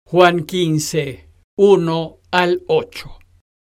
Juan 15, 1 al 8.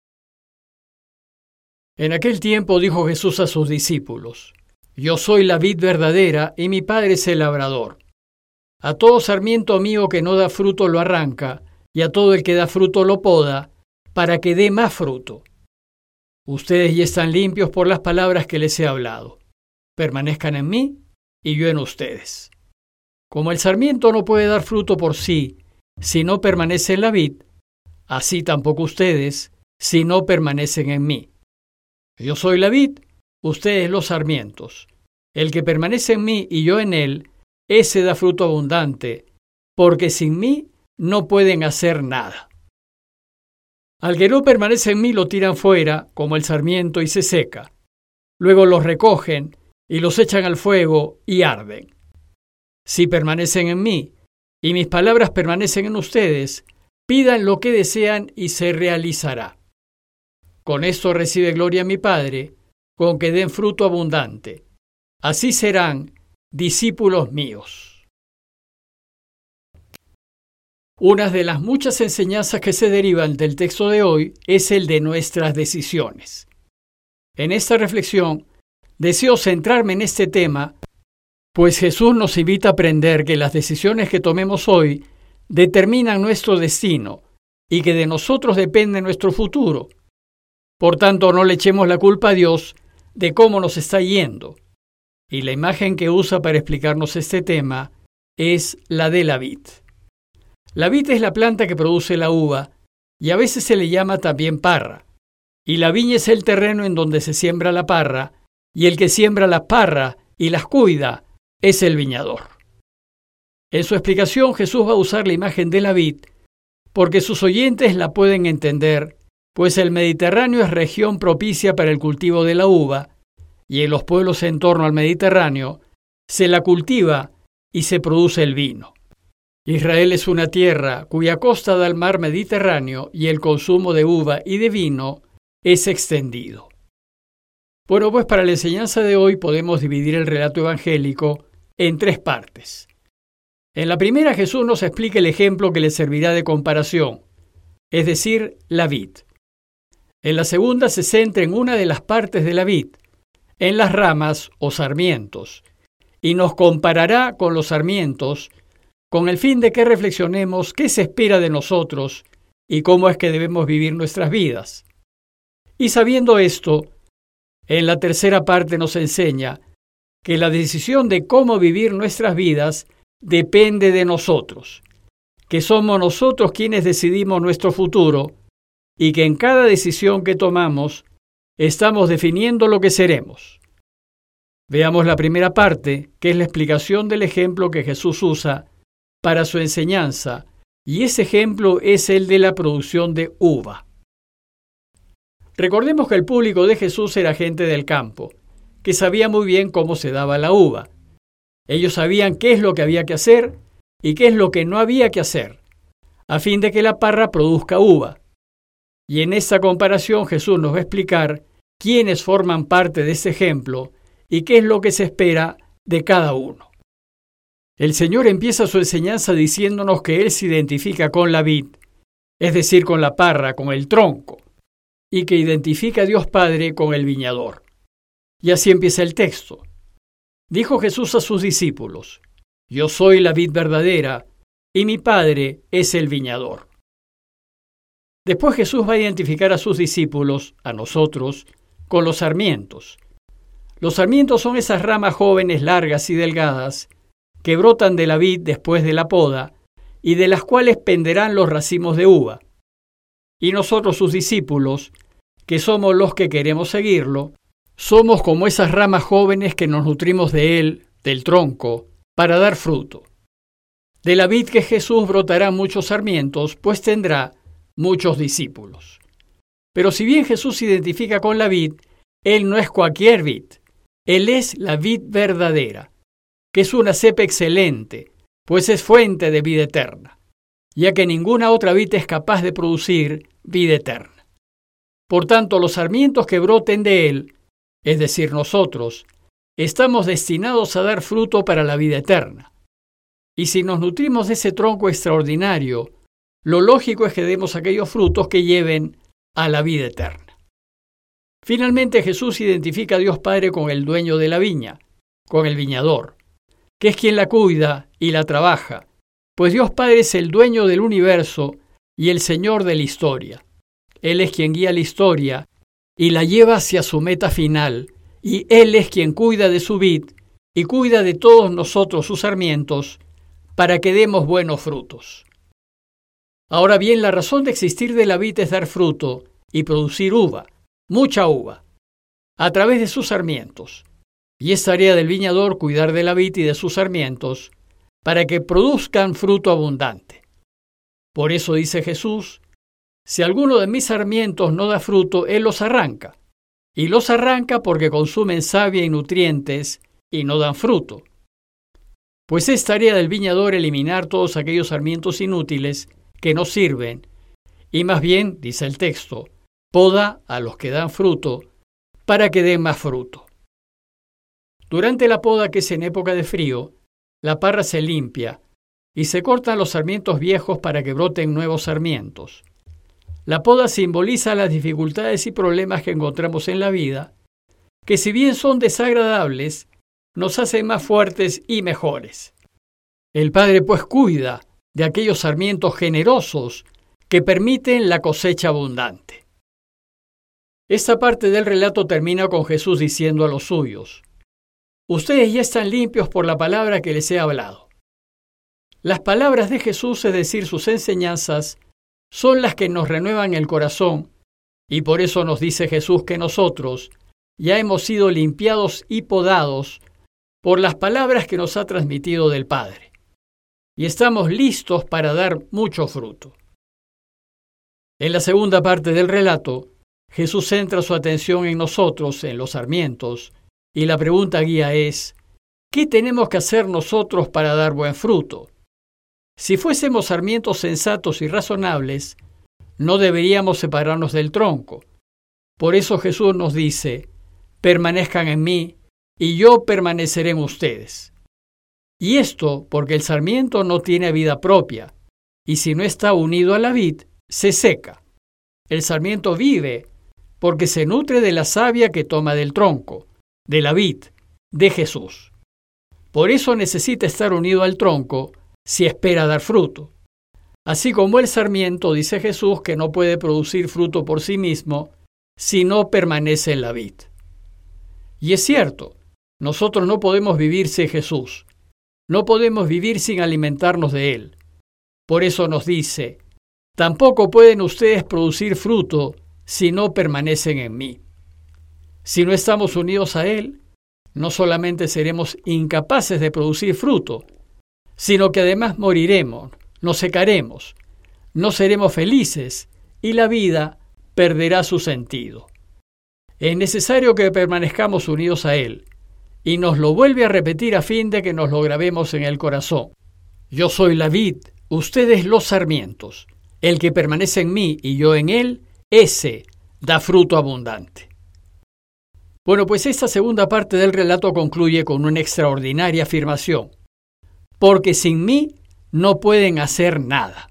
En aquel tiempo dijo Jesús a sus discípulos: Yo soy la vid verdadera y mi Padre es el labrador. A todo sarmiento mío que no da fruto lo arranca, y a todo el que da fruto lo poda, para que dé más fruto. Ustedes ya están limpios por las palabras que les he hablado. Permanezcan en mí y yo en ustedes. Como el sarmiento no puede dar fruto por sí si no permanece en la vid, así tampoco ustedes si no permanecen en mí. Yo soy la vid, ustedes los sarmientos. El que permanece en mí y yo en él, ese da fruto abundante, porque sin mí no pueden hacer nada. Al que no permanece en mí lo tiran fuera, como el sarmiento, y se seca. Luego los recogen y los echan al fuego y arden. Si permanecen en mí, y mis palabras permanecen en ustedes, pidan lo que desean y se realizará. Con esto recibe gloria mi Padre, con que den fruto abundante. Así serán discípulos míos. Una de las muchas enseñanzas que se derivan del texto de hoy es el de nuestras decisiones. En esta reflexión, deseo centrarme en este tema, pues Jesús nos invita a aprender que las decisiones que tomemos hoy determinan nuestro destino y que de nosotros depende nuestro futuro. Por tanto, no le echemos la culpa a Dios de cómo nos está yendo. Y la imagen que usa para explicarnos este tema es la de la vid. La vid es la planta que produce la uva y a veces se le llama también parra. Y la viña es el terreno en donde se siembra la parra, y el que siembra la parra y las cuida es el viñador. En su explicación, Jesús va a usar la imagen de la vid porque sus oyentes la pueden entender, pues el Mediterráneo es región propicia para el cultivo de la uva, y en los pueblos en torno al Mediterráneo se la cultiva y se produce el vino. Israel es una tierra cuya costa da al mar Mediterráneo y el consumo de uva y de vino es extendido. Bueno, pues para la enseñanza de hoy podemos dividir el relato evangélico en tres partes. En la primera, Jesús nos explica el ejemplo que le servirá de comparación, es decir, la vid. En la segunda se centra en una de las partes de la vid, en las ramas o sarmientos, y nos comparará con los sarmientos con el fin de que reflexionemos qué se espera de nosotros y cómo es que debemos vivir nuestras vidas. Y sabiendo esto, en la tercera parte nos enseña que la decisión de cómo vivir nuestras vidas depende de nosotros, que somos nosotros quienes decidimos nuestro futuro y que en cada decisión que tomamos estamos definiendo lo que seremos. Veamos la primera parte, que es la explicación del ejemplo que Jesús usa para su enseñanza, y ese ejemplo es el de la producción de uva. Recordemos que el público de Jesús era gente del campo, que sabía muy bien cómo se daba la uva. Ellos sabían qué es lo que había que hacer y qué es lo que no había que hacer, a fin de que la parra produzca uva. Y en esta comparación Jesús nos va a explicar quiénes forman parte de ese ejemplo y qué es lo que se espera de cada uno. El Señor empieza su enseñanza diciéndonos que Él se identifica con la vid, es decir, con la parra, con el tronco, y que identifica a Dios Padre con el viñador. Y así empieza el texto. Dijo Jesús a sus discípulos: Yo soy la vid verdadera, y mi Padre es el viñador. Después Jesús va a identificar a sus discípulos, a nosotros, con los sarmientos. Los sarmientos son esas ramas jóvenes, largas y delgadas, que brotan de la vid después de la poda, y de las cuales penderán los racimos de uva. Y nosotros, sus discípulos, que somos los que queremos seguirlo, somos como esas ramas jóvenes que nos nutrimos de él, del tronco, para dar fruto. De la vid que Jesús brotarán muchos sarmientos, pues tendrá muchos discípulos. Pero si bien Jesús se identifica con la vid, él no es cualquier vid. Él es la vid verdadera, que es una cepa excelente, pues es fuente de vida eterna, ya que ninguna otra vid es capaz de producir vida eterna. Por tanto, los sarmientos que broten de él, es decir, nosotros, estamos destinados a dar fruto para la vida eterna. Y si nos nutrimos de ese tronco extraordinario, lo lógico es que demos aquellos frutos que lleven a la vida eterna. Finalmente, Jesús identifica a Dios Padre con el dueño de la viña, con el viñador, que es quien la cuida y la trabaja, pues Dios Padre es el dueño del universo y el Señor de la historia. Él es quien guía la historia y la lleva hacia su meta final, y Él es quien cuida de su vid y cuida de todos nosotros sus sarmientos para que demos buenos frutos. Ahora bien, la razón de existir de la vid es dar fruto y producir uva, mucha uva, a través de sus sarmientos. Y es tarea del viñador cuidar de la vid y de sus sarmientos para que produzcan fruto abundante. Por eso dice Jesús: si alguno de mis sarmientos no da fruto, Él los arranca. Y los arranca porque consumen savia y nutrientes y no dan fruto. Pues es tarea del viñador eliminar todos aquellos sarmientos inútiles que no sirven, y más bien, dice el texto, poda a los que dan fruto para que den más fruto. Durante la poda, que es en época de frío, la parra se limpia y se cortan los sarmientos viejos para que broten nuevos sarmientos. La poda simboliza las dificultades y problemas que encontramos en la vida, que si bien son desagradables, nos hacen más fuertes y mejores. El Padre pues cuida de aquellos sarmientos generosos que permiten la cosecha abundante. Esta parte del relato termina con Jesús diciendo a los suyos: ustedes ya están limpios por la palabra que les he hablado. Las palabras de Jesús, es decir, sus enseñanzas, son las que nos renuevan el corazón, y por eso nos dice Jesús que nosotros ya hemos sido limpiados y podados por las palabras que nos ha transmitido del Padre, y estamos listos para dar mucho fruto. En la segunda parte del relato, Jesús centra su atención en nosotros, en los sarmientos, y la pregunta guía es: ¿qué tenemos que hacer nosotros para dar buen fruto? Si fuésemos sarmientos sensatos y razonables, no deberíamos separarnos del tronco. Por eso Jesús nos dice: permanezcan en mí, y yo permaneceré en ustedes. Y esto porque el sarmiento no tiene vida propia, y si no está unido a la vid, se seca. El sarmiento vive porque se nutre de la savia que toma del tronco, de la vid, de Jesús. Por eso necesita estar unido al tronco si espera dar fruto. Así como el sarmiento, dice Jesús, que no puede producir fruto por sí mismo si no permanece en la vid. Y es cierto, nosotros no podemos vivir sin Jesús, no podemos vivir sin alimentarnos de Él. Por eso nos dice: tampoco pueden ustedes producir fruto si no permanecen en mí. Si no estamos unidos a Él, no solamente seremos incapaces de producir fruto, sino que además moriremos, nos secaremos, no seremos felices y la vida perderá su sentido. Es necesario que permanezcamos unidos a Él, y nos lo vuelve a repetir a fin de que nos lo grabemos en el corazón. Yo soy la vid, ustedes los sarmientos. El que permanece en mí y yo en él, ese da fruto abundante. Bueno, pues esta segunda parte del relato concluye con una extraordinaria afirmación: porque sin mí no pueden hacer nada.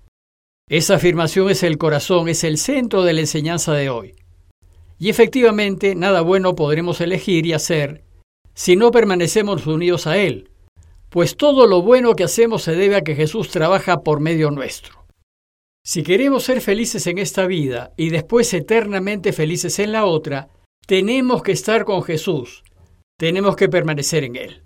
Esa afirmación es el corazón, es el centro de la enseñanza de hoy. Y efectivamente, nada bueno podremos elegir y hacer si no permanecemos unidos a Él, pues todo lo bueno que hacemos se debe a que Jesús trabaja por medio nuestro. Si queremos ser felices en esta vida y después eternamente felices en la otra, tenemos que estar con Jesús, tenemos que permanecer en Él.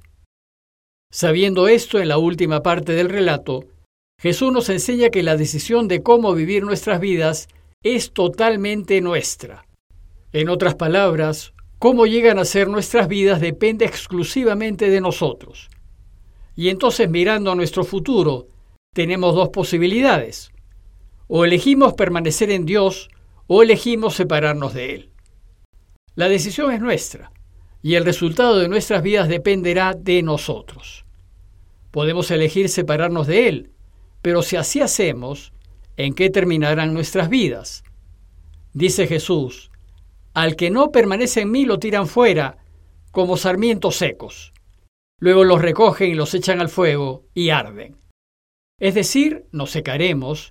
Sabiendo esto, en la última parte del relato, Jesús nos enseña que la decisión de cómo vivir nuestras vidas es totalmente nuestra. En otras palabras, cómo llegan a ser nuestras vidas depende exclusivamente de nosotros. Y entonces, mirando a nuestro futuro, tenemos dos posibilidades: o elegimos permanecer en Dios o elegimos separarnos de Él. La decisión es nuestra, y el resultado de nuestras vidas dependerá de nosotros. Podemos elegir separarnos de Él, pero si así hacemos, ¿en qué terminarán nuestras vidas? Dice Jesús: al que no permanece en mí lo tiran fuera, como sarmientos secos. Luego los recogen y los echan al fuego y arden. Es decir, nos secaremos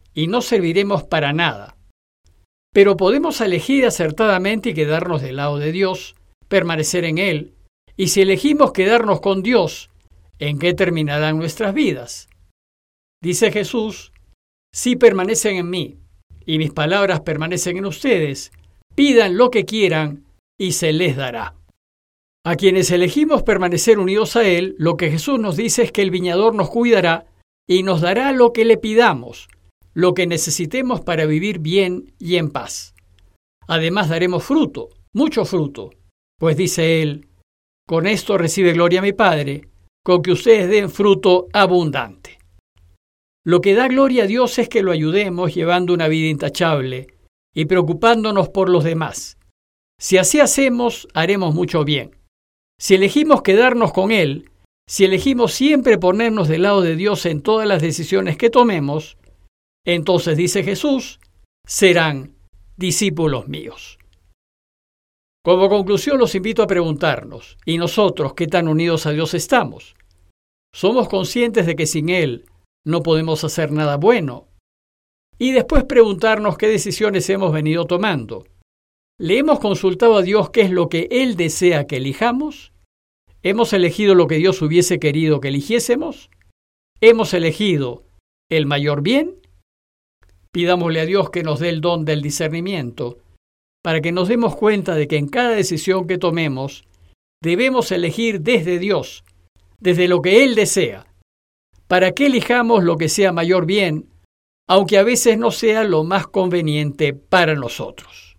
y no serviremos para nada. Pero podemos elegir acertadamente y quedarnos del lado de Dios, permanecer en Él, y si elegimos quedarnos con Dios, ¿en qué terminarán nuestras vidas? Dice Jesús, si permanecen en mí, y mis palabras permanecen en ustedes, pidan lo que quieran, y se les dará. A quienes elegimos permanecer unidos a Él, lo que Jesús nos dice es que el viñador nos cuidará y nos dará lo que le pidamos, lo que necesitemos para vivir bien y en paz. Además daremos fruto, mucho fruto, pues dice Él, con esto recibe gloria mi Padre, con que ustedes den fruto abundante. Lo que da gloria a Dios es que lo ayudemos llevando una vida intachable y preocupándonos por los demás. Si así hacemos, haremos mucho bien. Si elegimos quedarnos con Él, si elegimos siempre ponernos del lado de Dios en todas las decisiones que tomemos, entonces, dice Jesús, serán discípulos míos. Como conclusión, los invito a preguntarnos, ¿y nosotros qué tan unidos a Dios estamos? ¿Somos conscientes de que sin Él no podemos hacer nada bueno? Y después preguntarnos qué decisiones hemos venido tomando. ¿Le hemos consultado a Dios qué es lo que Él desea que elijamos? ¿Hemos elegido lo que Dios hubiese querido que eligiésemos? ¿Hemos elegido el mayor bien? Pidámosle a Dios que nos dé el don del discernimiento, para que nos demos cuenta de que en cada decisión que tomemos, debemos elegir desde Dios, desde lo que Él desea, para que elijamos lo que sea mayor bien, aunque a veces no sea lo más conveniente para nosotros.